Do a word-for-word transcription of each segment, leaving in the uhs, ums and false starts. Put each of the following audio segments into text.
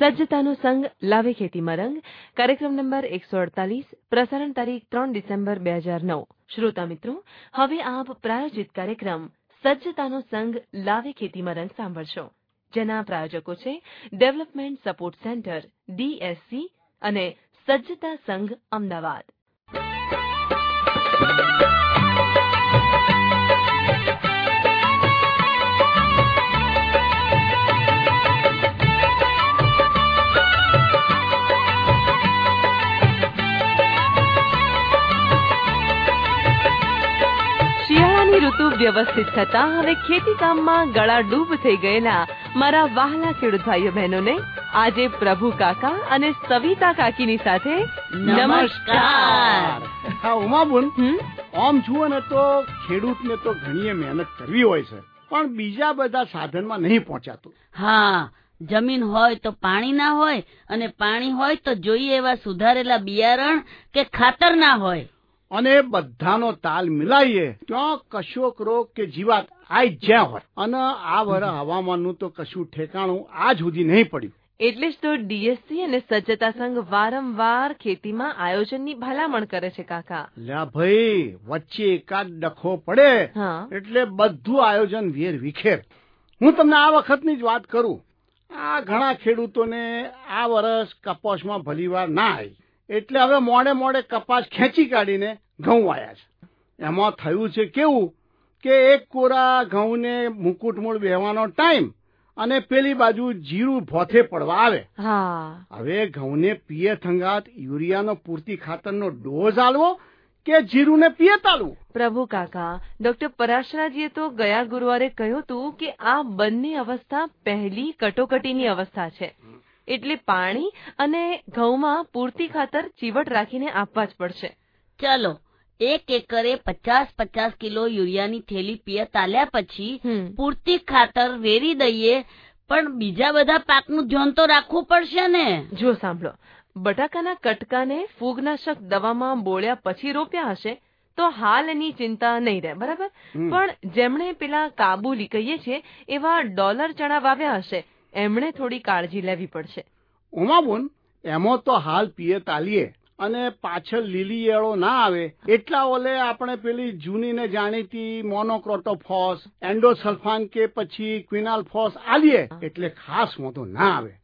સજ્જતાનો સંગ લાવે ખેતીમાં રંગ કાર્યક્રમ નંબર એકસો અડતાલીસ પ્રસારણ તારીખ ત્રણ ડિસેમ્બર બે હજાર નવ શ્રોતા મિત્રો હવે આપ પ્રાયોજિત કાર્યક્રમ સજ્જતાનો સંગ લાવે ખેતીમાં રંગ સાંભળશો જેના પ્રાયોજકો છે ડેવલપમેન્ટ સપોર્ટ સેન્ટર ડીએસસી અને સજ્જતા સંઘ અમદાવાદ. ઋતુ વ્યવસ્થિત થતા હવે ખેતી કામમાં ગળા ડૂબ થઈ ગયેલા મારા વહાલા ખેડૂત ભાઈઓ બહેનોને આજે પ્રભુ કાકા અને સવિતા કાકીની સાથે નમસ્કાર. હા ઉમાબુન, આમ જુઓ ને તો ખેડૂતને તો ઘણી મહેનત કરવી હોય છે પણ બીજા બધા સાધનમાં નહીં પહોંચાતું. હા, જમીન હોય તો પાણી ના હોય અને પાણી હોય તો જોઈએ એવા સુધારેલા બિયારણ કે ખાતર ના હોય અને બધાનો તાલ મિલાઈએ ત્યાં કશોક રોગ કે જીવાત આઈ જ્યાં હોય અને આ વર હવામાનનું તો કશું ઠેકાણું આજ સુધી નહીં પડ્યું. એટલે જ તો ડીએસસી અને સજ્જતા સંઘ વારંવાર ખેતીમાં આયોજનની ભલામણ કરે છે કાકા. લ્યા ભાઈ, વચ્ચે એકાદ ડખો પડે એટલે બધું આયોજન વેર વિખેર. હું તમને આ વખતની જ વાત કરું. આ ઘણા ખેડૂતોને આ વર્ષ કપાસમાં ભલીવાર ના આવી એટલે હવે મોડે મોડે કપાસ ખેંચી કાઢીને ઘઉં વાયા છે. એમાં થયું છે કેવું કે એક કોરા ઘઉંને મુકુટમૂળ બેહવાનો ટાઈમ અને પેલી બાજુ જીરું ભોથે પડવા આવે. હવે ઘઉંને પિયત હંગાત યુરિયાનો પૂરતી ખાતરનો ડોઝ આલવો કે જીરુંને પિયત આલવું? પ્રભુ કાકા, ડોક્ટર પરાશરાજીએ તો ગયા ગુરુવારે કહ્યું હતું કે આ બંને અવસ્થા પહેલી કટોકટીની અવસ્થા છે એટલે પાણી અને ઘઉંમાં પૂરતી ખાતર ચીવટ રાખીને આપવા જ પડશે. ચાલો, એક એકરે પચાસ પચાસ કિલો યુરિયાની થેલી પિયત આલ્યા પછી પૂરતી ખાતર વેરી દઈએ, પણ બીજા બધા પાકનું ધ્યાન તો રાખવું પડશે ને. જો સાંભળો, બટાકાના કટકાને ફૂગનાશક દવામાં બોળ્યા પછી રોપ્યા હશે તો હાલ એની ચિંતા નહીં રહે, બરાબર? પણ જેમણે પેલા કાબુલી કહીએ છીએ એવા ડોલર ચણા વાવ્યા હશે એમણે થોડી કાળજી લેવી પડશે. ઉમાબુન, એમાં તો હાલ પિયત આલીએ અને પાછળ લીલી એળો ના આવે એટલા ઓલે આપણે પેલી જૂની ને જાણીતી મોનોક્રોટોફોસ, એન્ડોસલ્ફાન કે પછી ક્વિનાલ ફોસ આલીએ એટલે ખાસ વાંધો ના આવે.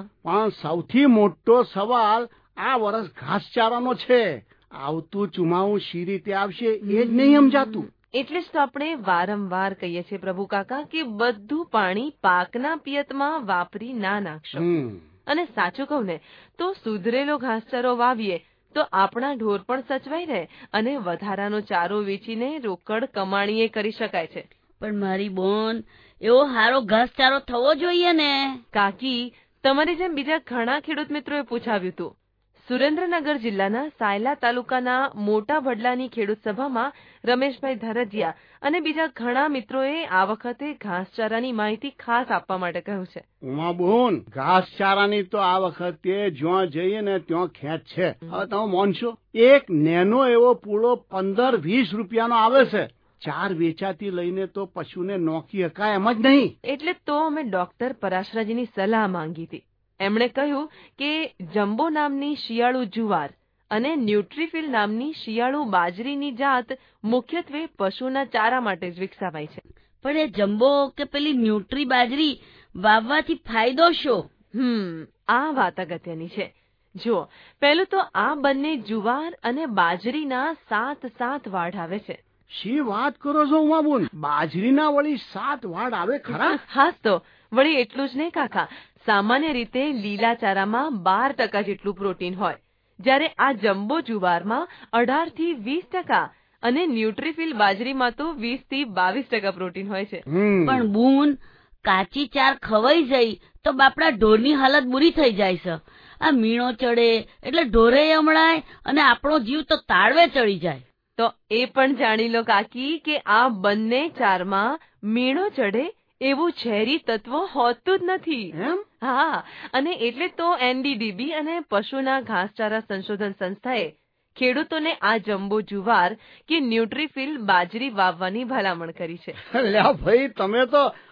પણ સૌથી મોટો સવાલ આ વર્ષ ઘાસચારાનો છે. આવતું ચુમાવું શી રીતે આવશે એ જ નહીં સમજાતું. એટલે જ તો આપણે વારંવાર કહીએ છીએ પ્રભુ કાકા કે બધું પાણી પાકના પિયતમાં વાપરી ના નાખશો. અને સાચું કહું ને તો સુધરેલો ઘાસચારો વાવીએ તો આપણા ઢોર પણ સચવાઈ રહે અને વધારાનો ચારો વેચીને રોકડ કમાણીએ કરી શકાય છે. પણ મારી બોન, એવો હારો ઘાસચારો થવો જોઈએ ને. કાકી, તમારી જેમ બીજા ઘણા ખેડૂત મિત્રોએ પૂછાવ્યું હતું. સુરેન્દ્રનગર જિલ્લાના સાયલા તાલુકાના મોટા વડલાની ખેડૂત સભામાં રમેશભાઈ ધરજીયા અને બીજા ઘણા મિત્રોએ આ વખતે ઘાસચારાની માહિતી ખાસ આપવા માટે કહ્યું છે. ઉમાબોન, ઘાસચારાની તો આ વખતે જ્યાં જઈએ ને ત્યાં ખેંચ છે. હવે તમે માનશો, એક નેનો એવો પૂળો પંદર વીસ રૂપિયાનો આવે છે. ચાર વેચાતી લઈને તો પશુને નોકી હકાય એમ જ નહીં. એટલે તો અમે ડોક્ટર પરાશરાજીની સલાહ માંગી હતી. એમણે કહ્યું કે જમ્બો નામની શિયાળુ જુવાર અને ન્યુટ્રીફિલ નામની શિયાળુ બાજરીની જાત મુખ્યત્વે પશુના ચારા માટે જ વિકસાવાય છે. પણ એ જમ્બો કે પેલી ન્યુટ્રી બાજરી વાવવાથી ફાયદો શું? હમ આ વાત અગત્યની છે. જુઓ, પહેલું તો આ બંને જુવાર અને બાજરીના સાત સાત વાડ આવે છે. શી વાત કરો છો ઉમાબુન? બાજરીના વળી સાત વાડ આવે ખરા? હા તો વળી એટલું જ નહીં કાકા, સામાન્ય રીતે લીલા ચારામાં બાર ટકા જેટલું પ્રોટીન હોય, જ્યારે આ જમ્બો જુવારમાં અઢાર થી વીસ ટકા અને ન્યુટ્રીફિલ બાજરીમાં તો વીસ થી બાવીસ ટકા પ્રોટીન હોય છે. પણ બૂન, કાચી ચાર ખવાઈ જાય તો બાપડા ઢોરની હાલત બુરી થઈ જાય છે. આ મીણો ચડે એટલે ઢોરે અમળાય અને આપણો જીવ તો તાળવે ચડી જાય. તો એ પણ જાણી લો કાકી કે આ બંને ચારમાં મીણો ચડે એવું ઝેરી તત્વ હોતું જ નથી. હા, અને એટલે તો એનડીડીબી અને પશુના ઘાસચારા સંશોધન સંસ્થાએ ખેડૂતોને આ જમ્બો જુવાર કે ન્યુટ્રીફિલ બાજરી વાવવાની ભલામણ કરી છે. લ્યા ભાઈ, તમે તો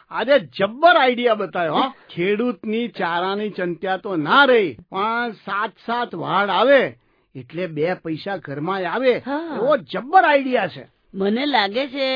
આજે જબ્બર આઈડિયા બતાવ્યો. હા, ખેડૂતની ચારાની ચિંતા તો ના રહી, પણ સાત સાત વાડ આવે એટલે બે પૈસા ઘરમાં આવે, એવો જબ્બર આઈડિયા છે. મને લાગે છે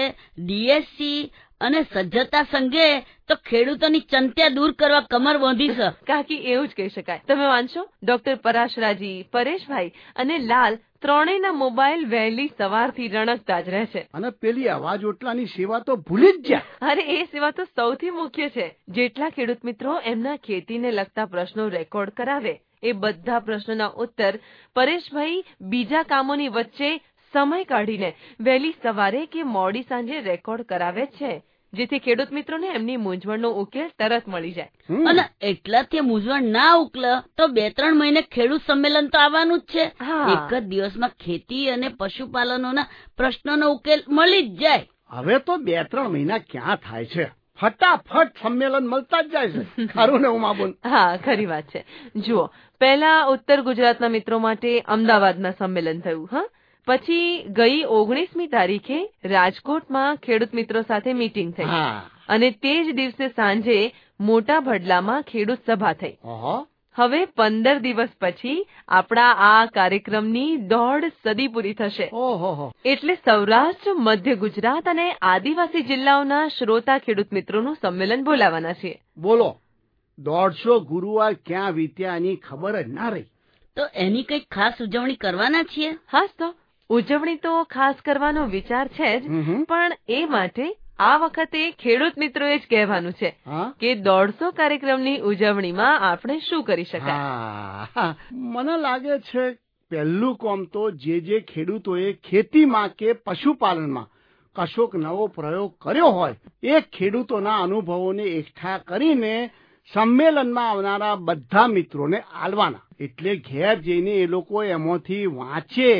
ડીએસસી અને સજ્જતા સંઘે તો ખેડૂતોની ચિંતા દૂર કરવા કમર બાંધી છે. કાકી એવું જ કહી શકાય. તમે વાંચો, ડોક્ટર પરાશરાજી, પરેશભાઈ અને લાલ ત્રણેયના મોબાઈલ વહેલી સવારથી રણકતા જ રહે છે. અને પેલી અવાજ ઓટલાની સેવા તો ભૂલી જ જાય. અરે એ સેવા તો સૌથી મુખ્ય છે. જેટલા ખેડૂત મિત્રો એમના ખેતીને લગતા પ્રશ્નો રેકોર્ડ કરાવે એ બધા પ્રશ્નોના ઉત્તર પરેશભાઈ બીજા કામોની વચ્ચે સમય કાઢીને વહેલી સવારે કે મોડી સાંજે રેકોર્ડ કરાવે છે, જેથી ખેડૂત મિત્રોને એમની મૂંઝવણનો ઉકેલ તરત મળી જાય. અને એટલાથી મૂંઝવણ ના ઉકલે તો બે ત્રણ મહિને ખેડૂત સંમેલન તો આવવાનું જ છે. એક જ દિવસમાં ખેતી અને પશુપાલનોના પ્રશ્નોનો ઉકેલ મળી જ જાય. હવે તો બે ત્રણ મહિના ક્યાં થાય છે, ફટાફટ સંમેલન મળતા જ જાય છે. ખરું ને ઉમાબેન? હા, ખરી વાત છે. જુઓ, પહેલા ઉત્તર ગુજરાતના મિત્રો માટે અમદાવાદમાં સંમેલન થયું. હા, પછી ગઈ ઓગણીસમી તારીખે રાજકોટમાં ખેડૂત મિત્રો સાથે મીટિંગ થઈ અને તે જ દિવસે સાંજે મોટા ભડલામાં ખેડૂત સભા થઈ. હવે પંદર દિવસ પછી આપણા આ કાર્યક્રમની દોઢ સદી પૂરી થશે. એટલે સૌરાષ્ટ્ર, મધ્ય ગુજરાત અને આદિવાસી જિલ્લાઓના શ્રોતા ખેડૂત મિત્રોનું સંમેલન બોલાવાના છે. બોલો, દોઢસો ગુરુવાર ક્યાં વીત્યા એની ખબર જ ના રહી. તો એની કઈક ખાસ ઉજવણી કરવાના છીએ. હાસ તો ઉજવણી તો ખાસ કરવાનો વિચાર છે જ, પણ એ માટે આ વખતે ખેડૂત મિત્રોએ જ કહેવાનું છે કે દોઢસો કાર્યક્રમની ઉજવણીમાં આપણે શું કરી શકાય. મને લાગે છે પહેલું કામ તો જે જે ખેડૂતોએ ખેતીમાં કે પશુપાલનમાં કશોક નવો પ્રયોગ કર્યો હોય એ ખેડૂતોના અનુભવોને એકઠા કરીને સંમેલનમાં આવનારા બધા મિત્રોને આલવાના. એટલે ઘેર જઈને એ લોકો એમાંથી વાંચે,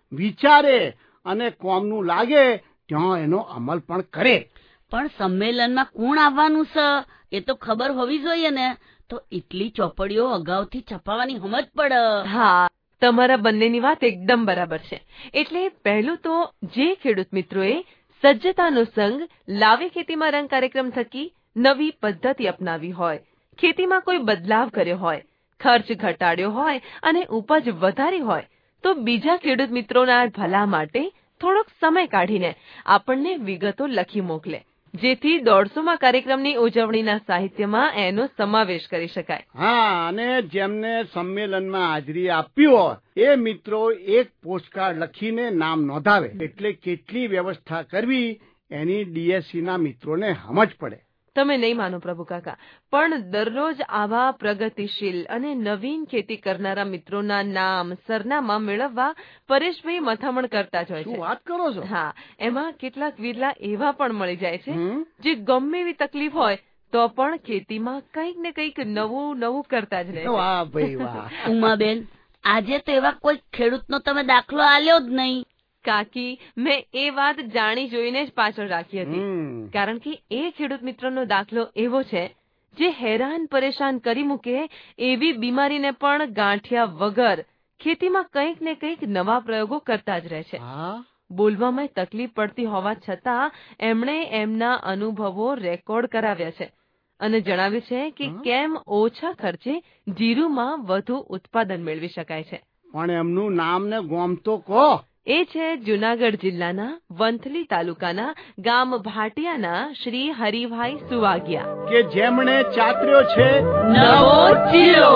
વિચારે અને કોમનું લાગે ત્યાં એનો અમલ પણ કરે. પણ સંમેલનમાં કોણ આવવાનું છે એ તો ખબર હોવી જોઈએ ને, તો એટલી ચોપડીઓ અગાઉથી છપાવવાની સમજ પડે. હા, તમારા બંનેની વાત એકદમ બરાબર છે. એટલે પહેલું તો જે ખેડૂત મિત્રોએ સજ્જતાનો સંઘ લાવે ખેતીમાં રંગ કાર્યક્રમ થકી નવી પદ્ધતિ અપનાવી હોય, ખેતીમાં કોઈ બદલાવ કર્યો હોય, ખર્ચ ઘટાડ્યો હોય અને ઉપજ વધારી હોય, તો બીજા ખેડૂત મિત્રોના ભલા માટે થોડોક સમય કાઢીને આપણને વિગતો લખી મોકલે, જેથી દોઢસોમા કાર્યક્રમની ઉજવણીના સાહિત્યમાં એનો સમાવેશ કરી શકાય. હા, અને જેમને સંમેલનમાં હાજરી આપી હોય એ મિત્રો એક પોસ્ટકાર્ડ લખીને નામ નોંધાવે. એટલે કેટલી વ્યવસ્થા કરવી એની ડીએસસી ના મિત્રોને સમજ પડે. તમે નહીં માનો પ્રભુ કાકા, પણ દરરોજ આવા પ્રગતિશીલ અને નવીન ખેતી કરનારા મિત્રોના નામ સરનામા મેળવવા પરેશભાઈ મથામણ કરતા જ હોય છે. શું વાત કરો છો? હા, એમાં કેટલાક વિરલા એવા પણ મળી જાય છે જે ગમે એવી તકલીફ હોય તો પણ ખેતીમાં કંઈક ને કંઈક નવું નવું કરતા જ રહે છે. વાહ ભાઈ વાહ. ઉમાબેન, આજે તો એવા કોઈ ખેડૂતનો તમે દાખલો આલ્યો જ નહીં. કાકી, મેં એ વાત જાણી જોઈને જ પાછળ રાખી હતી, કારણ કે એ ખેડૂત મિત્રનો દાખલો એવો છે જે હેરાન પરેશાન કરી મૂકે એવી બીમારીને પણ ગાંઠિયા વગર ખેતીમાં કંઈક ને કંઈક નવા પ્રયોગો કરતા જ રહે છે. બોલવામાં તકલીફ પડતી હોવા છતાં એમણે એમના અનુભવો રેકોર્ડ કરાવ્યા છે અને જણાવ્યું છે કે કેમ ઓછા ખર્ચે જીરુમાં વધુ ઉત્પાદન મેળવી શકાય છે. પણ એમનું નામ ને ગામ તો કહો. એ છે જૂનાગઢ જિલ્લાના વંથલી તાલુકાના ગામ ભાટિયાના શ્રી હરિભાઈ સુવાગિયા, કે જેમણે ચાત્ર્યો છે નવો જીરો.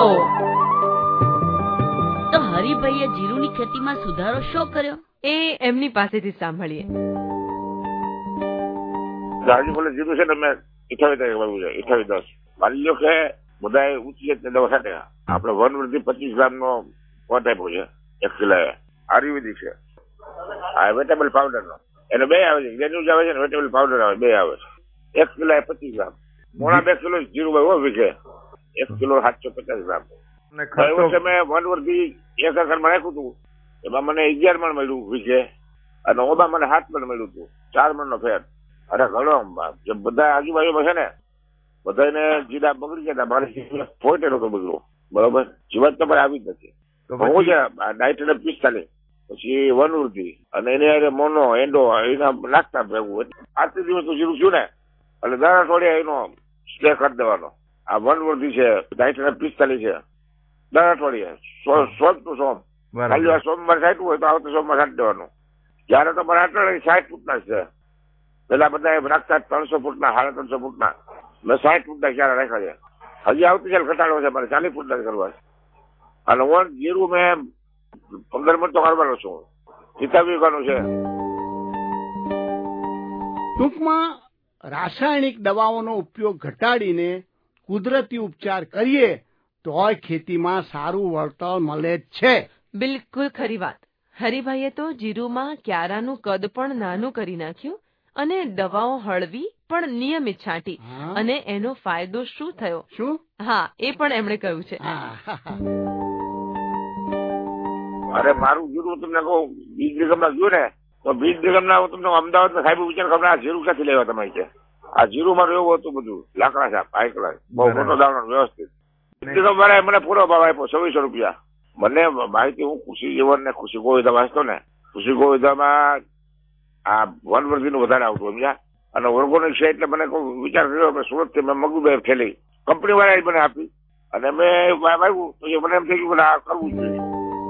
તો હરિભાઈએ જીરુની ખેતીમાં સુધારો શું કર્યો એ એમની પાસેથી સાંભળીએ. રાજીપોલે જીરું છે ને મેં અઠાવીસ તારીખે વાવ્યું છે, અઠાવીસ દસ માની લો કે બધા ઊંચી દવા સાથે આપણે વન વૃદ્ધિ પચીસ ગ્રામ નો પોટ આપ્યો છે એક કિલો. આયુર્વેદિક છે, આ વેટેબલ પાવડર નો એને બે આવે છે, ગ્રેન્યુલ્સ આવે છે ને વેટેબલ પાવડર આવે, બે આવે છે. એક કિલો પચીસ ગ્રામ, મોડા બે કિલો જીરું ભાઈ વીઘે એક કિલો સાતસો પચાસ ગ્રામ. મેં વન વૃદ્ધિ એક એકરમાં રાખ્યું હતું, એમાં મને અગિયાર મણ મળ્યું વીઘે અને ઓબા મને સાત મણ મળ્યું હતું, ચાર મણ નો ફેર. અરે ઘણો જે બધા આજુબાજુમાં છે ને બધાને જીડા બગડી ગયા, મારે પોઈન્ટ નતો બગડ્યો. બરોબર, જીવન તો આવી જ નથી. હું છે નાઇટ્રેટ પિસ્તાલીસ, પછી વનવૃદ્ધિ અને એને મોનો એન્ડો એના નાખતા ભેગું આટલી દિવસ તો જીરું છું ને એટલે દર અઠવાડિયે એનો સ્ટે કરી દેવાનો. આ વનવર્ધી છે સાઠ અને પિસ્તાલીસ છે દર અઠવાડિયે સોમ ટુ સોમ. ખાલી સોમવાર સાઠું હોય તો આવતા સોમવાર સાઠ દેવાનું. જયારે તમારે અઠવાડિયે સાઠ ફૂટના છે, પેલા બધા રાખતા ત્રણસો ફૂટના સાડા ત્રણસો ફૂટના, મેં સાઠ ફૂટના ક્યારે રાખ્યા છે. હજી આવતી ચાલ ઘટાડો છે મારે ચાલીસ ફૂટના કરવા છે. અને વન જીરું મેં પંદર મિનિટ તો કરવાનો છું, ચિતાવી કરવાનું છે. ટૂંકમાં રાસાયણિક દવાઓનો ઉપયોગ ઘટાડીને કુદરતી ઉપચાર કરીએ તો ખેતીમાં સારું વળતર મળે જ છે. બિલકુલ ખરી વાત. હરિભાઈએ તો જીરુમાં ક્યારાનું કદ પણ નાનું કરી નાખ્યું અને દવાઓ હળવી પણ નિયમિત છાંટી, અને એનો ફાયદો શું થયો? શું? હા, એ પણ એમણે કહ્યું છે. અરે મારું જીરું તમને કહું, બીજ નિગમના ગયું ને તો બીજ નિગમના હું તમને અમદાવાદના સાહેબ વિચાર ખબર આ જીરું ક્યાંથી લેવા તમારે છે? આ જીરું મારું એવું હતું બધું લાકડા સાહેબ હાઈ ક્લાસ, બહુ મોટો દાવણ વ્યવસ્થિત. મને પૂરો ભાવ આપ્યો છવ્વીસો રૂપિયા. મને માહિતી હું ખુશી જીવન ને ખુશી ગોવિંદા વાંચતો ને, ખુશી ગોવિંદામાં આ વનવર્ધી નું વધારે આવતું સમજ્યા. અને ઓર્ગોનિક છે એટલે મને વિચાર કર્યો સુરત થી મેં મગુબેર થેલી કંપની વાળા મને આપી અને મેં વાવ્યું તો મને એમ થઈ ગયું આ કરવું જ જોઈએ.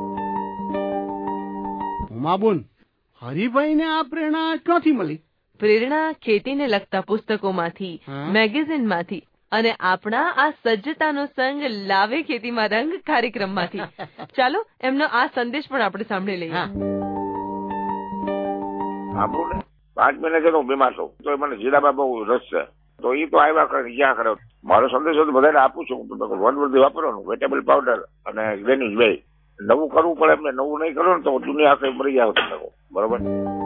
ઉમાબુન, હરિભાઈ ને આ પ્રેરણા ક્યાંથી મળી? પ્રેરણા ખેતીને લગતા પુસ્તકોમાંથી, મેગેઝિનમાંથી અને આપણા આ સજ્જતાનો સંગ લાવે ખેતીમાં રંગ કાર્યક્રમમાંથી. ચાલો એમનો આ સંદેશ પણ આપણે સાંભળી લઈએ. આપણું ને પાંચ મહિના છે હું બીમાર છું તો મને જીરામાં બહુ રસ છે, તો એ તો આવ્યા કરે જ્યાં કરે. મારો સંદેશ તો બધાને આપું છું, વનવર્ધી વાપરવાનું, વેટેબલ પાવડર અને ગ્રેન્યુલ્સ બે. નવું કરવું પડે એમને, નવું નહીં કરો ને તો દુનિયા આખી મરી જાવ તમે. બરોબર?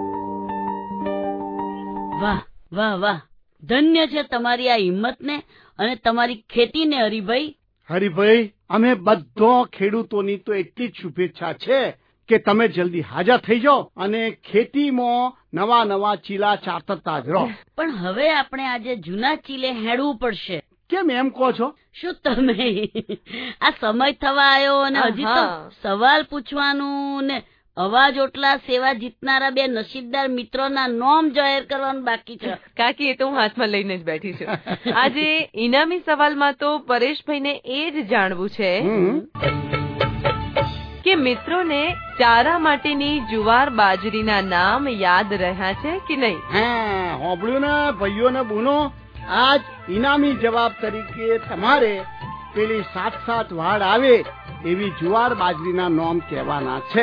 વાહ વાહ વાહ, ધન્ય છે તમારી આ હિંમત ને અને તમારી ખેતીને હરિભાઈ. હરિભાઈ, અમે બધો ખેડૂતોની તો એટલી જ શુભેચ્છા છે કે તમે જલ્દી હાજર થઈ જાઓ અને ખેતીમાં નવા નવા ચીલા ચાતરતા જ રહો. પણ હવે આપણે આજે જૂના ચીલે હેડવું પડશે. કેમ એમ કહો છો? શું તમે આ સમય થવા આવ્યો અને હજી તો સવાલ પૂછવાનું ને અવાજ ઓટલા સેવા જીતનારા બે નસીબદાર મિત્રોના નોમ જાહેર કરવાનું બાકી છે. કાકી, એ તો હું હાથમાં લઈને જ બેઠી છું. આજે ઇનામી સવાલમાં તો પરેશભાઈને એ જ જાણવું છે કે મિત્રોને ચારા માટેની જુવાર બાજરીના નામ યાદ રહ્યા છે કે નહીં? હા, હોબળ્યું ને ભાઈઓ ને બુનો, આજ ઇનામી જવાબ તરીકે તમારે પેલી સાત સાત વાડ આવે એવી જુવાર બાજરીના નામ કહેવાના છે.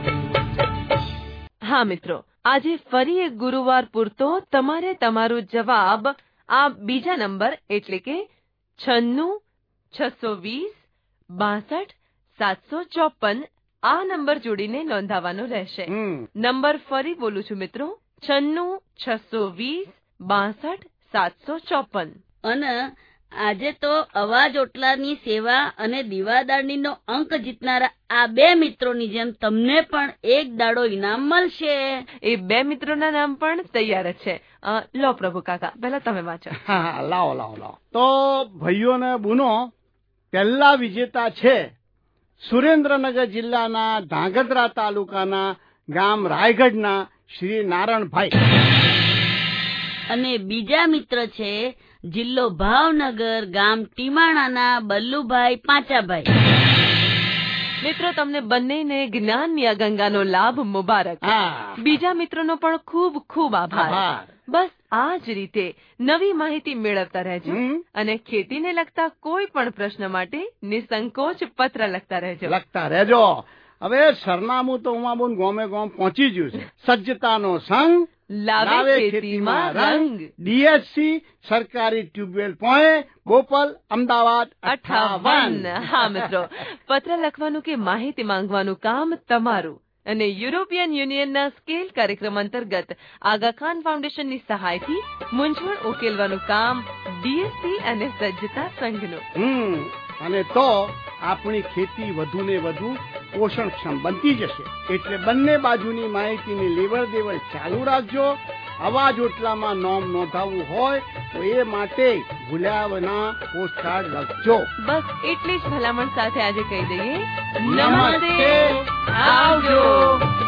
હા મિત્રો, આજે ફરી એક ગુરુવાર પૂરતો તમારે તમારો જવાબ આ બીજા નંબર એટલે કે છન્નું છસો વીસ બાસઠ સાતસો ચોપન આ નંબર જોડીને નોંધાવવાનો રહેશે. નંબર ફરી બોલું છું મિત્રો, છન્નું છસો વીસ બાસઠ સાતસો ચોપન. અને આજે તો અવાજ ઓટલાની સેવા અને દીવાદાળીનો અંક જીતનારા આ બે મિત્રોની જેમ તમને પણ એક દાડો ઇનામ મળશે. એ બે મિત્રોના નામ પણ તૈયાર જ છે. લો પ્રભુ કાકા, પહેલા તમે વાંચો. હા, લાવો લાવો લાવો. તો ભાઈઓ ને બુનો, પહેલા વિજેતા છે સુરેન્દ્રનગર જિલ્લાના ધાંગધ્રા તાલુકાના ગામ રાયગઢના શ્રી નારાયણભાઈ. અને બીજા મિત્ર છે જિલ્લો ભાવનગર ગામ ટીમાણાના બલ્લુભાઈ પાંચાભાઈ. મિત્રો, તમને બંનેને જ્ઞાનની આ ગંગાનો લાભ મુબારક. બીજા મિત્રોનો પણ ખૂબ ખૂબ આભાર. બસ આ જ રીતે નવી માહિતી મેળવતા રહેજો અને ખેતીને લગતા કોઈ પણ પ્રશ્ન માટે નિસંકોચ પત્ર લખતા રહેજો લખતા રહેજો હવે સરનામું તો ઉમાબુન ગોમે ગોમ પહોંચી ગયું છે. સજ્જતાનો સંગ લાવે ખેતીમાં રંગ. ડીએસસી સરકારી ટ્યુબવેલ પોઈન્ટ, બોપલ, અમદાવાદ અઠાવન. હા મિત્રો, પત્ર લખવાનું કે માહિતી માંગવાનું કામ તમારું. અને યુરોપિયન યુનિયનના સ્કેલ કાર્યક્રમ અંતર્ગત આગા ખાન ફાઉન્ડેશનની સહાયથી મૂંઝવણ ઉકેલવાનું કામ ડીએસસી અને સજ્જતા સંઘનું. અને તો આપણી ખેતી વધુ ને વધુ પોષણક્ષમ બનતી જશે. એટલે બંને બાજુની માહિતીની લેવડ દેવડ ચાલુ રાખજો. અવાજ ઓટલામાં નોમ નોંધાવવું હોય તો એ માટે ભૂલ્યા વિના પોસ્ટકાર્ડ લખજો. બસ એટલી જ ભલામણ સાથે આજે કહી દઈએ નમસ્તે, આવજો.